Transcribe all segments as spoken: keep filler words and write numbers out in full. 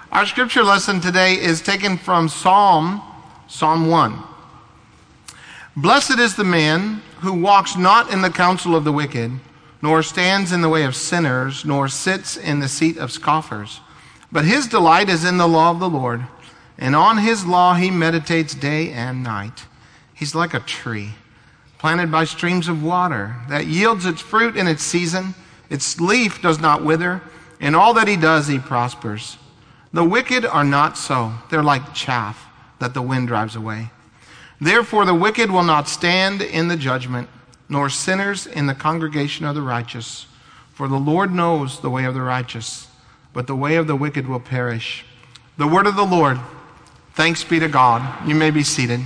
Our scripture lesson today is taken from Psalm, Psalm one. Blessed is the man who walks not in the counsel of the wicked, nor stands in the way of sinners, nor sits in the seat of scoffers. But his delight is in the law of the Lord, and on his law he meditates day and night. He's like a tree planted by streams of water that yields its fruit in its season. Its leaf does not wither. In all that he does, he prospers. The wicked are not so. They're like chaff that the wind drives away. Therefore, the wicked will not stand in the judgment, nor sinners in the congregation of the righteous. For the Lord knows the way of the righteous, but the way of the wicked will perish. The word of the Lord. Thanks be to God. You may be seated.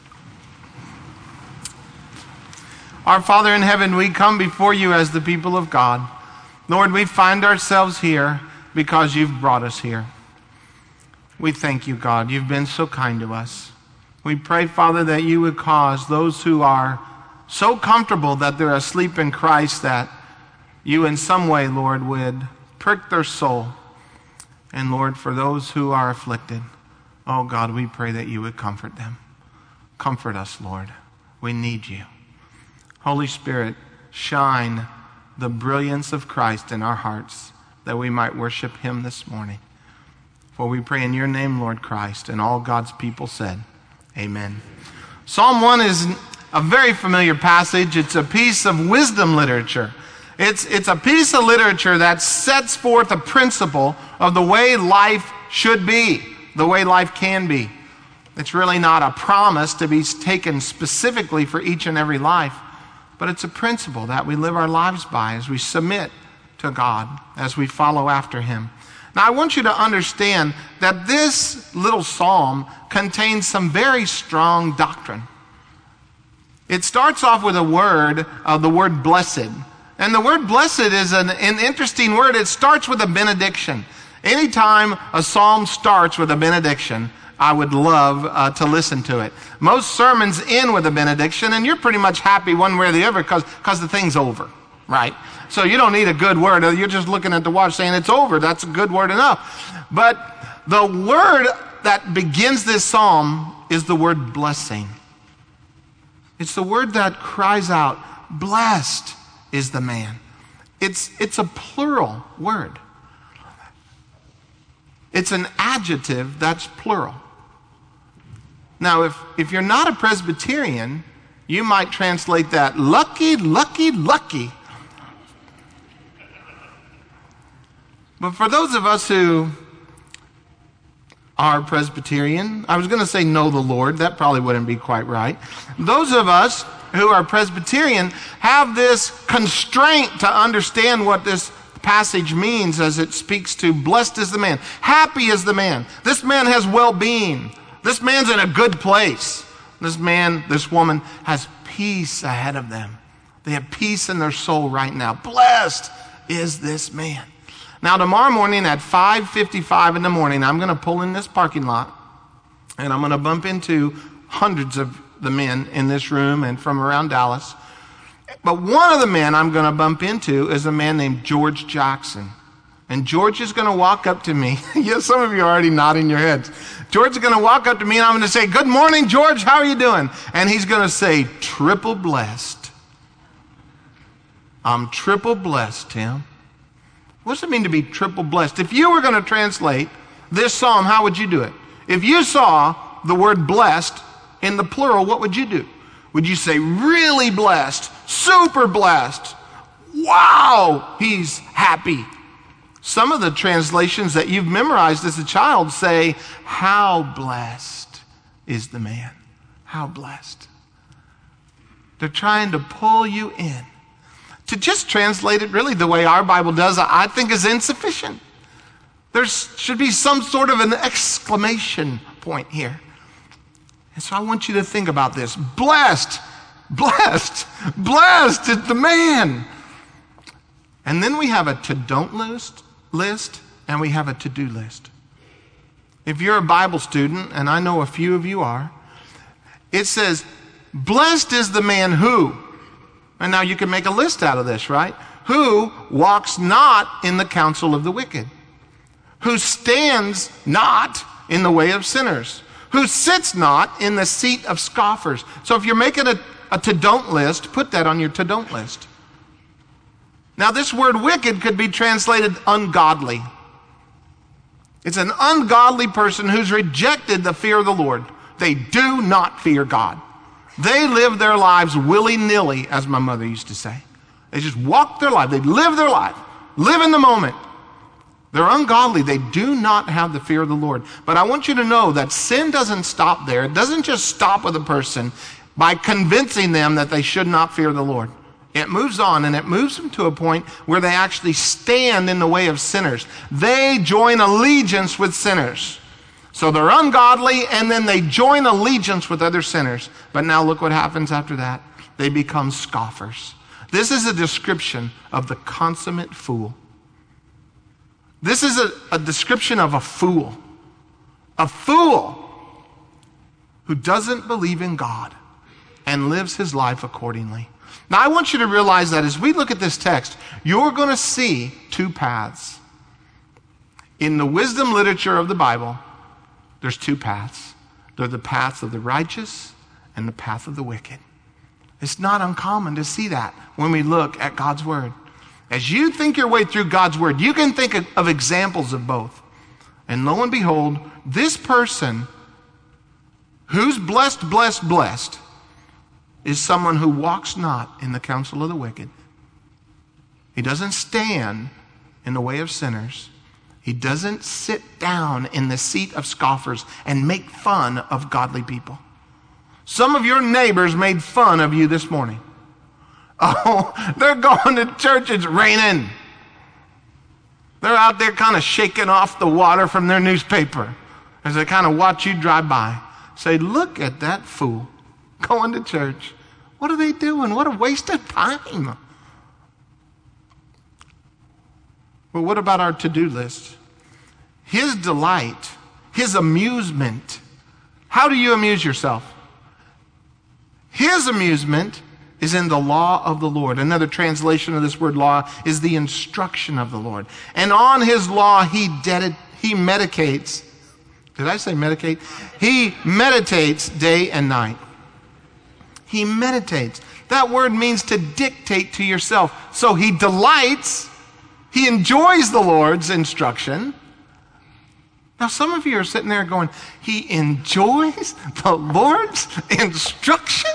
Our Father in heaven, we come before you as the people of God. Lord, we find ourselves here because you've brought us here. We thank you, God. You've been so kind to us. We pray, Father, that you would cause those who are so comfortable that they're asleep in Christ that you in some way, Lord, would prick their soul. And Lord, for those who are afflicted, oh God, we pray that you would comfort them. Comfort us, Lord. We need you. Holy Spirit, shine the brilliance of Christ in our hearts that we might worship him this morning. For we pray in your name, Lord Christ, and all God's people said, amen. Psalm one is a very familiar passage. It's a piece of wisdom literature. It's, it's a piece of literature that sets forth a principle of the way life should be, the way life can be. It's really not a promise to be taken specifically for each and every life, but it's a principle that we live our lives by as we submit to God, as we follow after him. Now, I want you to understand that this little psalm contains some very strong doctrine. It starts off with a word, uh, the word blessed. And the word blessed is an, an interesting word. It starts with a benediction. Anytime a psalm starts with a benediction, I would love uh, to listen to it. Most sermons end with a benediction, and you're pretty much happy one way or the other because because the thing's over, right? So you don't need a good word. You're just looking at the watch saying it's over. That's a good word enough. But the word that begins this psalm is the word blessing. It's the word that cries out, blessed is the man. It's, it's a plural word. It's an adjective that's plural. Now, if, if you're not a Presbyterian, you might translate that lucky, lucky, lucky. But for those of us who are Presbyterian, I was going to say know the Lord. That probably wouldn't be quite right. Those of us who are Presbyterian have this constraint to understand what this passage means as it speaks to blessed is the man. Happy is the man. This man has well-being. This man's in a good place. This man, this woman has peace ahead of them. They have peace in their soul right now. Blessed is this man. Now, tomorrow morning at five fifty-five in the morning, I'm going to pull in this parking lot, and I'm going to bump into hundreds of the men in this room and from around Dallas. But one of the men I'm going to bump into is a man named George Jackson. And George is going to walk up to me. Yes, some of you are already nodding your heads. George is going to walk up to me, and I'm going to say, good morning, George. How are you doing? And he's going to say, triple blessed. I'm triple blessed, Tim. What does it mean to be triple blessed? If you were going to translate this psalm, how would you do it? If you saw the word blessed in the plural, what would you do? Would you say really blessed, super blessed? Wow, he's happy. Some of the translations that you've memorized as a child say, how blessed is the man? How blessed. They're trying to pull you in. To just translate it really the way our Bible does, I think is insufficient. There should be some sort of an exclamation point here. And so I want you to think about this. Blessed, blessed, blessed is the man. And then we have a to-don't list, list, and we have a to-do list. If you're a Bible student, and I know a few of you are, it says, blessed is the man who, and now you can make a list out of this, right? Who walks not in the counsel of the wicked. who stands not in the way of sinners, who sits not in the seat of scoffers. So if you're making a, a to-don't list, put that on your to-don't list. Now this word wicked could be translated ungodly. It's an ungodly person who's rejected the fear of the Lord. They do not fear God. They live their lives willy-nilly, as my mother used to say. They just walk their life. They live their life. Live in the moment. They're ungodly. They do not have the fear of the Lord. But I want you to know that sin doesn't stop there. It doesn't just stop with a person by convincing them that they should not fear the Lord. It moves on, and it moves them to a point where they actually stand in the way of sinners. They join allegiance with sinners. So they're ungodly, and then they join allegiance with other sinners. But now look what happens after that. They become scoffers. This is a description of the consummate fool. This is a, a description of a fool. A fool who doesn't believe in God and lives his life accordingly. Now I want you to realize that as we look at this text, you're going to see two paths. In the wisdom literature of the Bible, there's two paths. They're the paths of the righteous and the path of the wicked. It's not uncommon to see that when we look at God's word. As you think your way through God's word, you can think of, of examples of both. And lo and behold, this person who's blessed, blessed, blessed is someone who walks not in the counsel of the wicked. He doesn't stand in the way of sinners. He doesn't sit down in the seat of scoffers and make fun of godly people. Some of your neighbors made fun of you this morning. Oh, they're going to church, it's raining. They're out there kind of shaking off the water from their newspaper as they kind of watch you drive by. Say, look at that fool going to church. What are they doing? What a waste of time. Well, what about our to-do list? His delight, his amusement. How do you amuse yourself? His amusement is in the law of the Lord. Another translation of this word law is the instruction of the Lord. And on his law he ded- he medicates. Did I say medicate? He meditates day and night. He meditates. That word means to dictate to yourself. So he delights, he enjoys the Lord's instruction. Now some of you are sitting there going, he enjoys the Lord's instruction?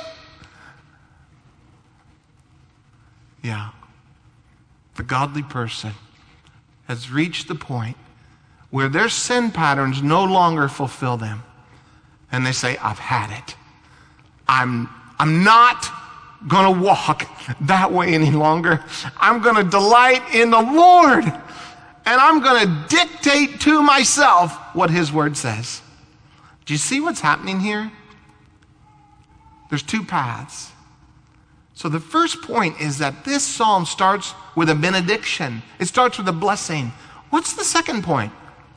Yeah. The godly person has reached the point where their sin patterns no longer fulfill them. And they say, I've had it. I'm I'm not going to walk that way any longer. I'm going to delight in the Lord. And I'm going to dictate to myself what his word says. Do you see what's happening here? There's two paths. So the first point is that this psalm starts with a benediction. It starts with a blessing. What's the second point?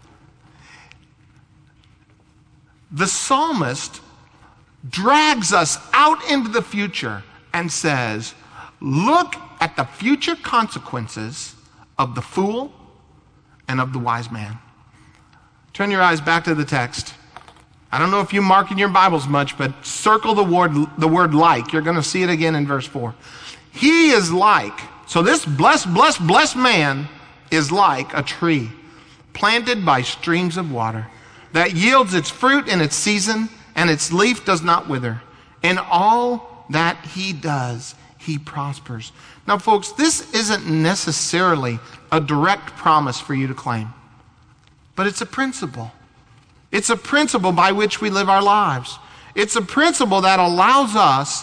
The psalmist drags us out into the future and says, look at the future consequences of the fool and of the wise man. Turn your eyes back to the text. I don't know if you mark in your Bibles much, but circle the word, the word like. You're going to see it again in verse four. He is like, so this blessed, blessed, blessed man is like a tree planted by streams of water that yields its fruit in its season, and its leaf does not wither. In all that he does, he prospers. Now, folks, this isn't necessarily a direct promise for you to claim, but it's a principle. It's a principle by which we live our lives. It's a principle that allows us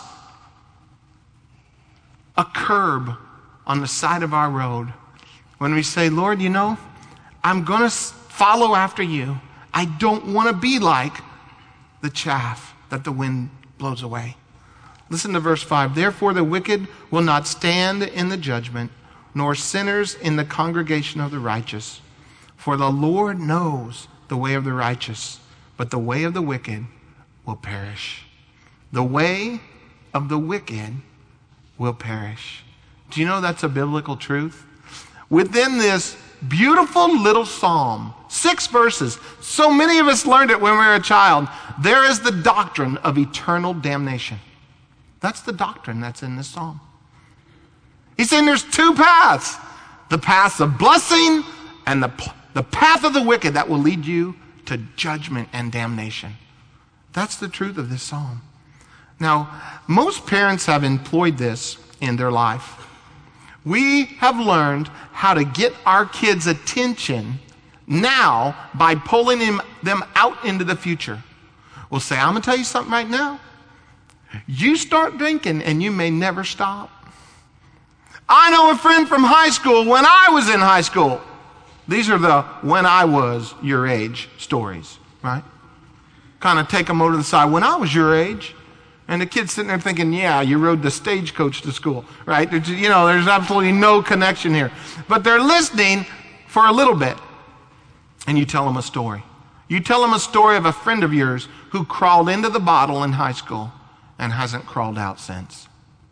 a curb on the side of our road when we say, Lord, you know, I'm going to follow after you. I don't want to be like the chaff that the wind blows away. Listen to verse five. Therefore the wicked will not stand in the judgment, nor sinners in the congregation of the righteous. For the Lord knows the way of the righteous, but the way of the wicked will perish. The way of the wicked will perish. Do you know that's a biblical truth? Within this beautiful little psalm, six verses. So many of us learned it when we were a child. There is the doctrine of eternal damnation. That's the doctrine that's in this psalm. He's saying there's two paths. The path of blessing and the, the path of the wicked that will lead you to judgment and damnation. That's the truth of this psalm. Now, most parents have employed this in their life. We have learned how to get our kids' attention now by pulling them, them out into the future. We'll say, I'm going to tell you something right now. You start drinking and you may never stop. I know a friend from high school when I was in high school. These are the when I was your age stories, right? Kind of take them over to the side. When I was your age, and the kid's sitting there thinking, yeah, you rode the stagecoach to school, right? There's, you know, there's absolutely no connection here. But they're listening for a little bit, and you tell them a story. You tell them a story of a friend of yours who crawled into the bottle in high school and hasn't crawled out since.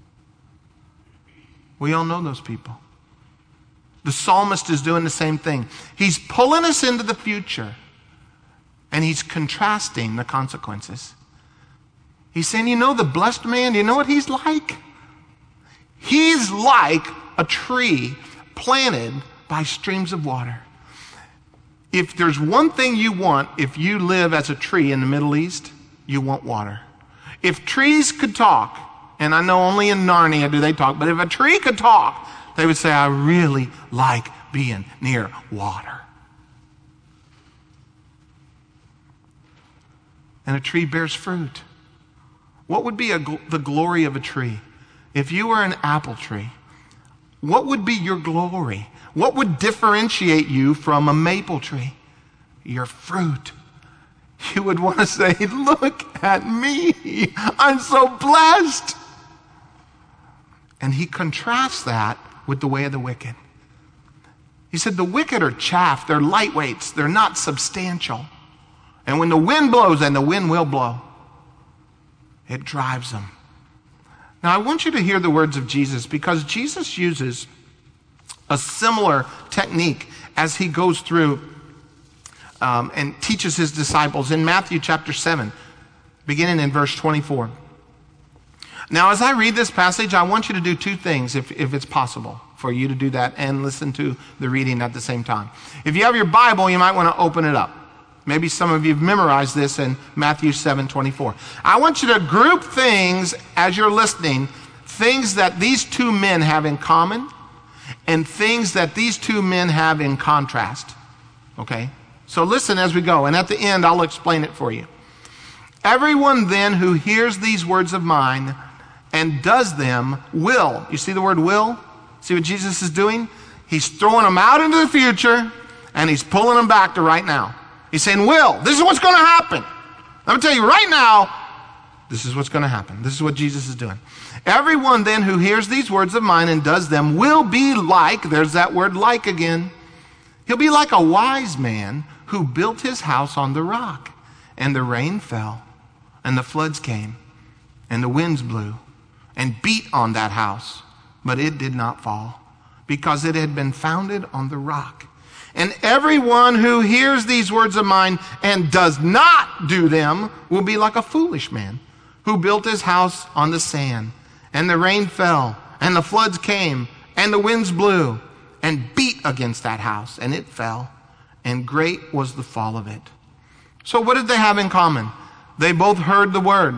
We all know those people. The psalmist is doing the same thing. He's pulling us into the future, and he's contrasting the consequences. He's saying, you know the blessed man, you know what he's like? He's like a tree planted by streams of water. If there's one thing you want, if you live as a tree in the Middle East, you want water. If trees could talk, and I know only in Narnia do they talk, but if a tree could talk, they would say, I really like being near water. And a tree bears fruit. What would be a, the glory of a tree? If you were an apple tree, what would be your glory? What would differentiate you from a maple tree? Your fruit. You would want to say, look at me. I'm so blessed. And he contrasts that with the way of the wicked. He said the wicked are chaff. They're lightweights. They're not substantial. And when the wind blows, and the wind will blow, it drives them. Now, I want you to hear the words of Jesus, because Jesus uses a similar technique as he goes through um, and teaches his disciples in Matthew chapter seven, beginning in verse twenty-four. Now, as I read this passage, I want you to do two things, if, if it's possible for you to do that and listen to the reading at the same time. If you have your Bible, you might want to open it up. Maybe some of you have memorized this in Matthew seven twenty-four. I want you to group things as you're listening, things that these two men have in common and things that these two men have in contrast. Okay? So listen as we go, and at the end I'll explain it for you. Everyone then who hears these words of mine and does them will. You see the word will? See what Jesus is doing? He's throwing them out into the future and he's pulling them back to right now. He's saying, will, this is what's going to happen. I'm going to tell you right now, this is what's going to happen. This is what Jesus is doing. Everyone then who hears these words of mine and does them will be like, there's that word like again. He'll be like a wise man who built his house on the rock. And the rain fell, and the floods came, and the winds blew, and beat on that house. But it did not fall, because it had been founded on the rock. And everyone who hears these words of mine and does not do them will be like a foolish man who built his house on the sand. And the rain fell, and the floods came, and the winds blew, and beat against that house, and it fell, and great was the fall of it. So what did they have in common? They both heard the word.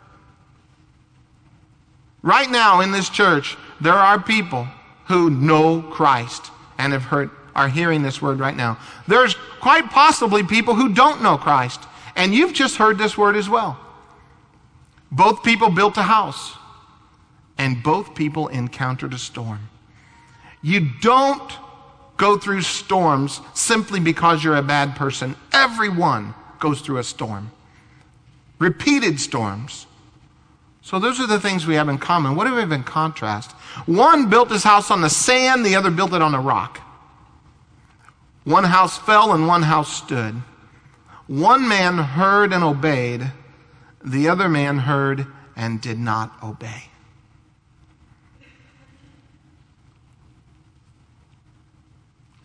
Right now in this church, there are people who know Christ and have heard, are hearing this word right now. There's quite possibly people who don't know Christ, and you've just heard this word as well. Both people built a house, and both people encountered a storm. You don't go through storms simply because you're a bad person. Everyone goes through a storm. Repeated storms. So those are the things we have in common. What do we have in contrast? One built his house on the sand, the other built it on a rock. One house fell and one house stood. One man heard and obeyed. The other man heard and did not obey.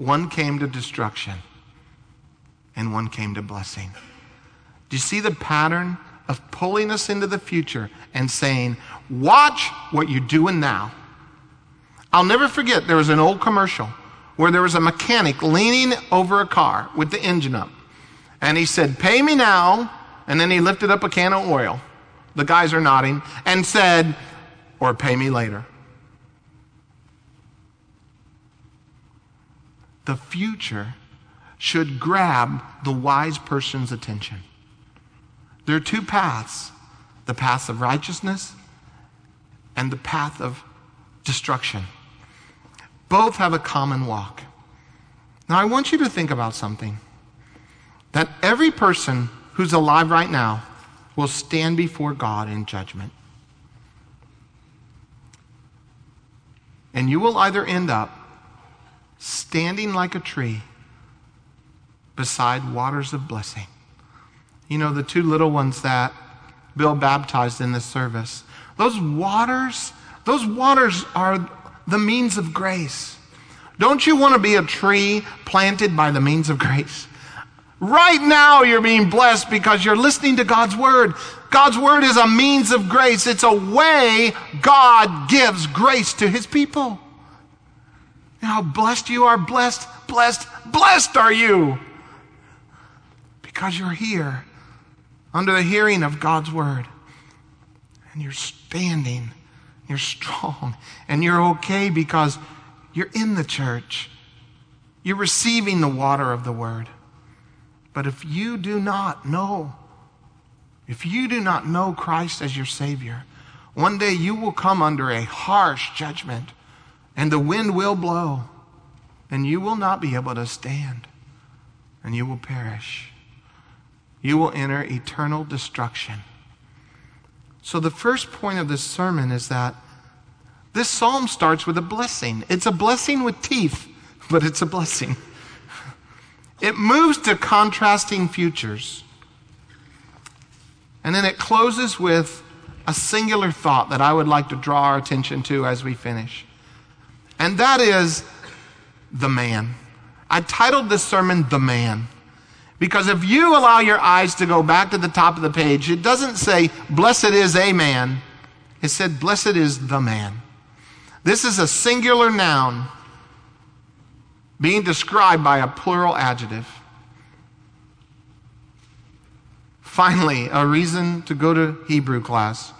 One came to destruction, and one came to blessing. Do you see the pattern of pulling us into the future and saying, watch what you're doing now? I'll never forget, there was an old commercial where there was a mechanic leaning over a car with the engine up. And he said, pay me now. And then he lifted up a can of oil. The guys are nodding. And said, or pay me later. The future should grab the wise person's attention. There are two paths, the path of righteousness and the path of destruction. Both have a common walk. Now I want you to think about something. That every person who's alive right now will stand before God in judgment. And you will either end up standing like a tree beside waters of blessing. You know, the two little ones that Bill baptized in this service. Those waters, those waters are the means of grace. Don't you want to be a tree planted by the means of grace? Right now you're being blessed because you're listening to God's word. God's word is a means of grace. It's a way God gives grace to his people. You know how blessed you are? Blessed, blessed, blessed are you. Because you're here under the hearing of God's word. And you're standing, you're strong, and you're okay because you're in the church. You're receiving the water of the word. But if you do not know, if you do not know Christ as your Savior, one day you will come under a harsh judgment, and the wind will blow, and you will not be able to stand, and you will perish. You will enter eternal destruction. So the first point of this sermon is that this psalm starts with a blessing. It's a blessing with teeth, but it's a blessing. It moves to contrasting futures. And then it closes with a singular thought that I would like to draw our attention to as we finish. And that is the man. I titled this sermon, The Man. Because if you allow your eyes to go back to the top of the page, it doesn't say, blessed is a man. It said, blessed is the man. This is a singular noun being described by a plural adjective. Finally, a reason to go to Hebrew class.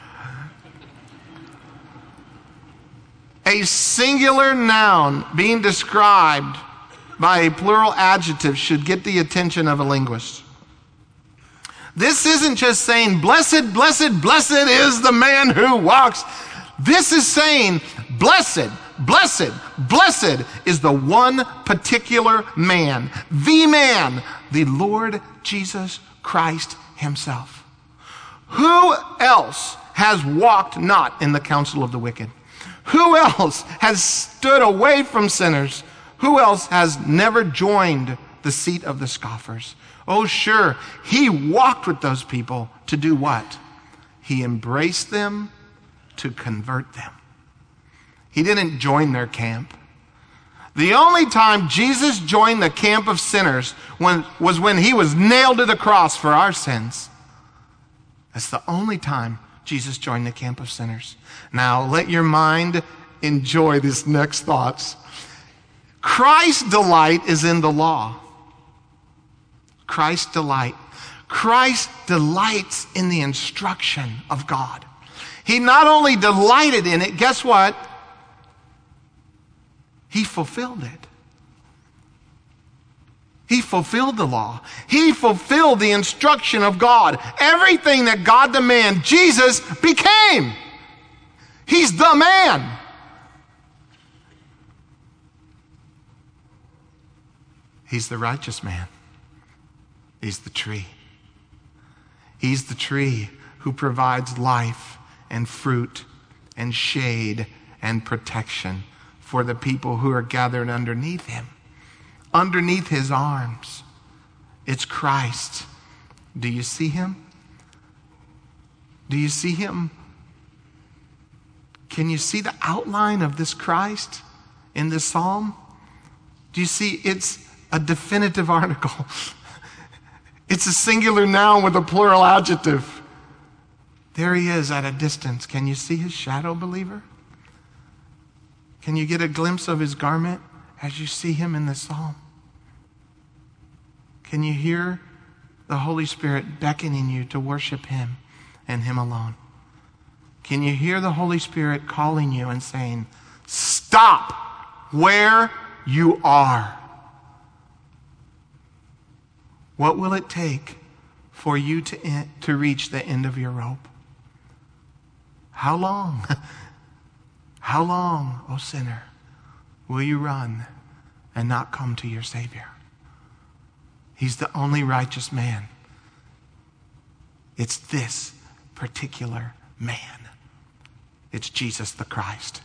A singular noun being described by a plural adjective should get the attention of a linguist. This isn't just saying, blessed, blessed, blessed is the man who walks. This is saying, blessed, blessed, blessed is the one particular man, the man, the Lord Jesus Christ himself. Who else has walked not in the counsel of the wicked? Who else has stood away from sinners? Who else has never joined the seat of the scoffers? Oh, sure, he walked with those people to do what? He embraced them to convert them. He didn't join their camp. The only time Jesus joined the camp of sinners when, was when he was nailed to the cross for our sins. That's the only time Jesus joined the camp of sinners. Now, let your mind enjoy these next thoughts. Christ's delight is in the law. Christ's delight. Christ delights in the instruction of God. He not only delighted in it, guess what? He fulfilled it. He fulfilled the law. He fulfilled the instruction of God. Everything that God demanded, Jesus became. He's the man. He's the righteous man. He's the tree. He's the tree who provides life and fruit and shade and protection for the people who are gathered underneath him, underneath his arms. It's Christ. Do you see him? Do you see him? Can you see the outline of this Christ in this psalm? Do you see? It's a definitive article. It's a singular noun with a plural adjective. There he is at a distance. Can you see his shadow, believer? Can you get a glimpse of his garment as you see him in the psalm? Can you hear the Holy Spirit beckoning you to worship him and him alone? Can you hear the Holy Spirit calling you and saying, stop where you are? What will it take for you to, in, to reach the end of your rope? How long? How long, O sinner, will you run and not come to your Savior? He's the only righteous man. It's this particular man. It's Jesus the Christ.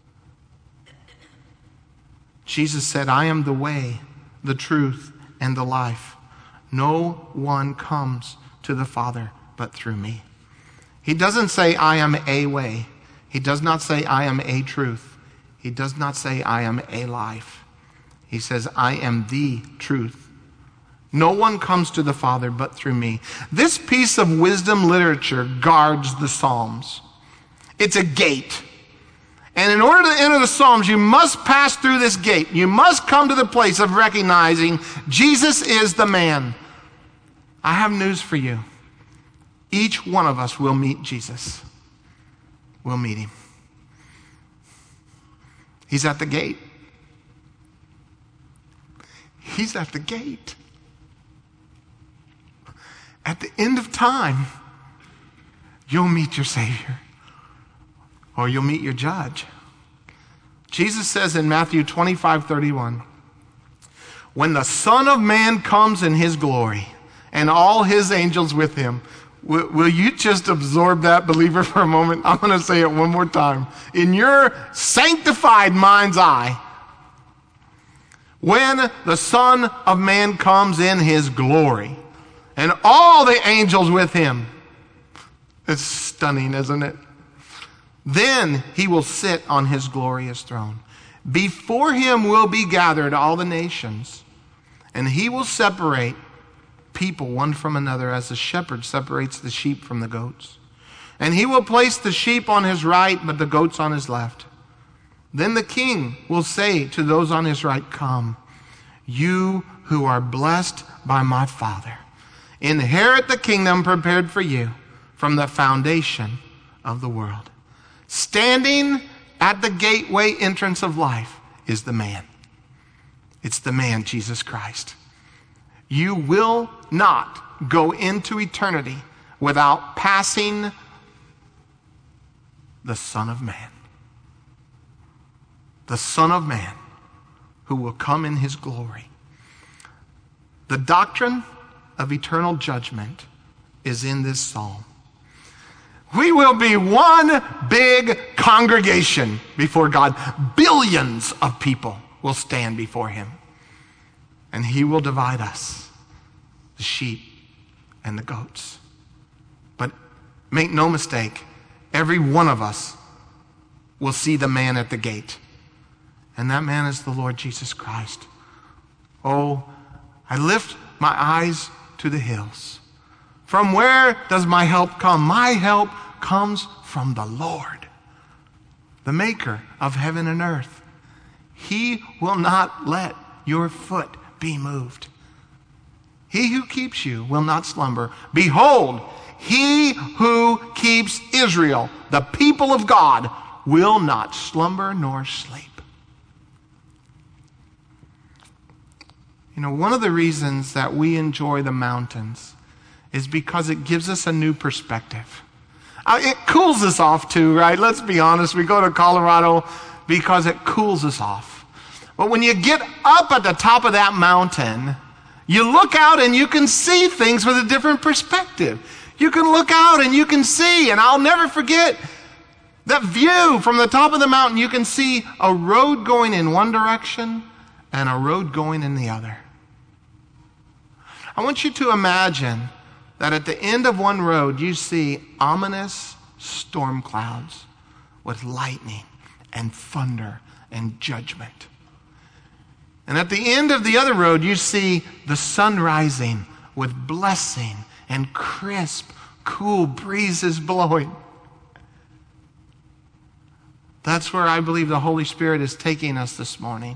Jesus said, I am the way, the truth, and the life. No one comes to the Father but through me. He doesn't say, I am a way. He does not say, I am a truth. He does not say, I am a life. He says, I am the truth. No one comes to the Father but through me. This piece of wisdom literature guards the Psalms. It's a gate. And in order to enter the Psalms, you must pass through this gate. You must come to the place of recognizing Jesus is the man. I have news for you. Each one of us will meet Jesus. We'll meet him. He's at the gate. He's at the gate. At the end of time, you'll meet your Savior. Or you'll meet your judge. Jesus says in Matthew twenty-five thirty-one, when the Son of Man comes in his glory and all his angels with him, will, will you just absorb that, believer, for a moment? I'm going to say it one more time. In your sanctified mind's eye, when the Son of Man comes in his glory and all the angels with him, it's stunning, isn't it? Then he will sit on his glorious throne. Before him will be gathered all the nations, and he will separate people one from another as the shepherd separates the sheep from the goats. And he will place the sheep on his right, but the goats on his left. Then the king will say to those on his right, come, you who are blessed by my Father. Inherit the kingdom prepared for you from the foundation of the world. Standing at the gateway entrance of life is the man. It's the man, Jesus Christ. You will not go into eternity without passing the Son of Man. The Son of Man who will come in his glory. The doctrine of eternal judgment is in this psalm. We will be one big congregation before God. Billions of people will stand before him. And he will divide us, the sheep and the goats. But make no mistake, every one of us will see the man at the gate. And that man is the Lord Jesus Christ. Oh, I lift my eyes to the hills. From where does my help come? My help comes from the Lord, the maker of heaven and earth. He will not let your foot be moved. He who keeps you will not slumber. Behold, he who keeps Israel, the people of God, will not slumber nor sleep. You know, one of the reasons that we enjoy the mountains is because it gives us a new perspective. Uh, it cools us off too, right? Let's be honest. We go to Colorado because it cools us off. But when you get up at the top of that mountain, you look out and you can see things with a different perspective. You can look out and you can see, and I'll never forget that view from the top of the mountain. You can see a road going in one direction and a road going in the other. I want you to imagine that at the end of one road, you see ominous storm clouds with lightning and thunder and judgment. And at the end of the other road, you see the sun rising with blessing and crisp, cool breezes blowing. That's where I believe the Holy Spirit is taking us this morning.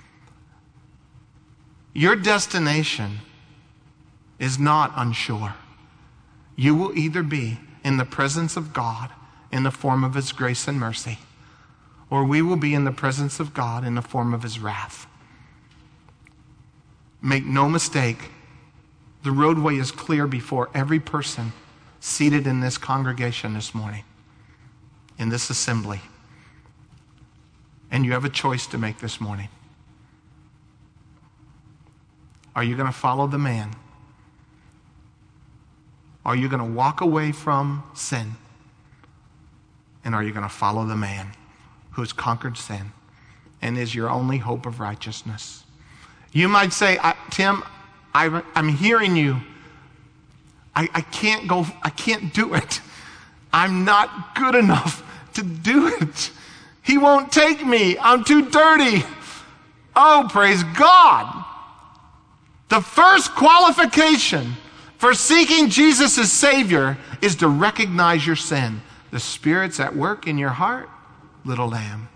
Your destination is not unsure. You will either be in the presence of God in the form of His grace and mercy, or we will be in the presence of God in the form of His wrath. Make no mistake, the roadway is clear before every person seated in this congregation this morning, in this assembly. And you have a choice to make this morning. Are you going to follow the man? Are you going to walk away from sin? And are you going to follow the man who has conquered sin and is your only hope of righteousness? You might say, I, Tim, I, I'm hearing you. I, I can't go, I can't do it. I'm not good enough to do it. He won't take me. I'm too dirty. Oh, praise God. The first qualification for seeking Jesus as Savior is to recognize your sin. The Spirit's at work in your heart, little lamb.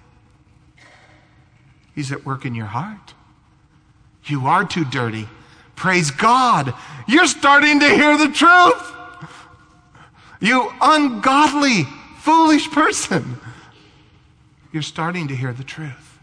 He's at work in your heart. You are too dirty. Praise God. You're starting to hear the truth. You ungodly, foolish person. You're starting to hear the truth.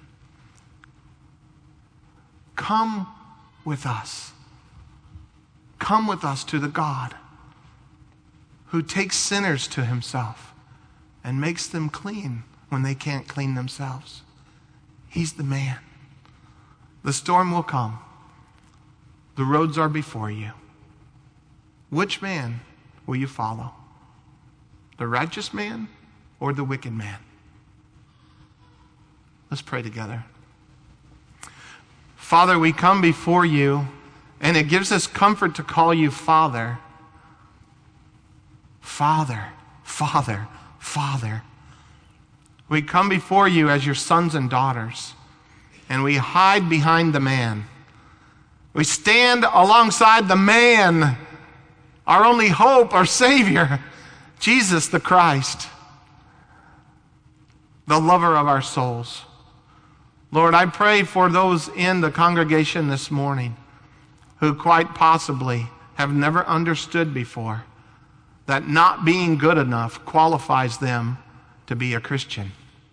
Come with us. Come with us to the God who takes sinners to Himself and makes them clean when they can't clean themselves. He's the man. The storm will come. The roads are before you. Which man will you follow? The righteous man or the wicked man? Let's pray together. Father, we come before you, and it gives us comfort to call you Father. Father, Father, Father. We come before you as your sons and daughters, and we hide behind the man. We stand alongside the man, our only hope, our Savior, Jesus the Christ, the lover of our souls. Lord, I pray for those in the congregation this morning who quite possibly have never understood before that not being good enough qualifies them to be a Christian.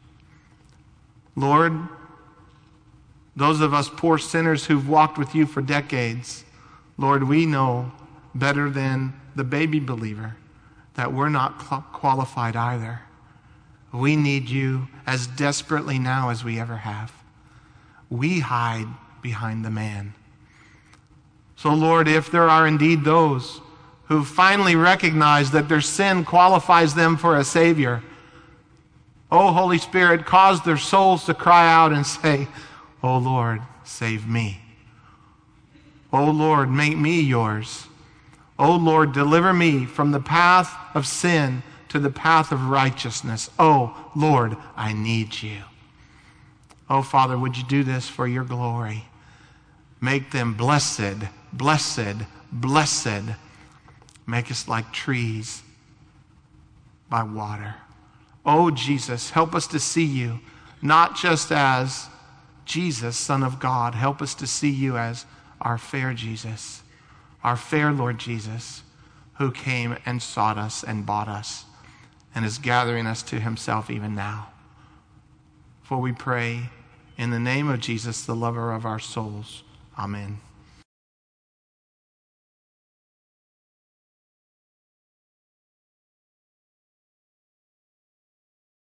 Lord, those of us poor sinners who've walked with you for decades, Lord, we know better than the baby believer that we're not qualified either. We need you as desperately now as we ever have. We hide behind the man. So, Lord, if there are indeed those who finally recognize that their sin qualifies them for a Savior, oh, Holy Spirit, cause their souls to cry out and say, oh, Lord, save me. Oh, Lord, make me yours. Oh, Lord, deliver me from the path of sin to the path of righteousness. Oh, Lord, I need you. Oh, Father, would you do this for your glory? Make them blessed, blessed, blessed. Make us like trees by water. Oh, Jesus, help us to see you, not just as Jesus, Son of God. Help us to see you as our fair Jesus, our fair Lord Jesus, who came and sought us and bought us and is gathering us to Himself even now. For we pray in the name of Jesus, the lover of our souls. Amen.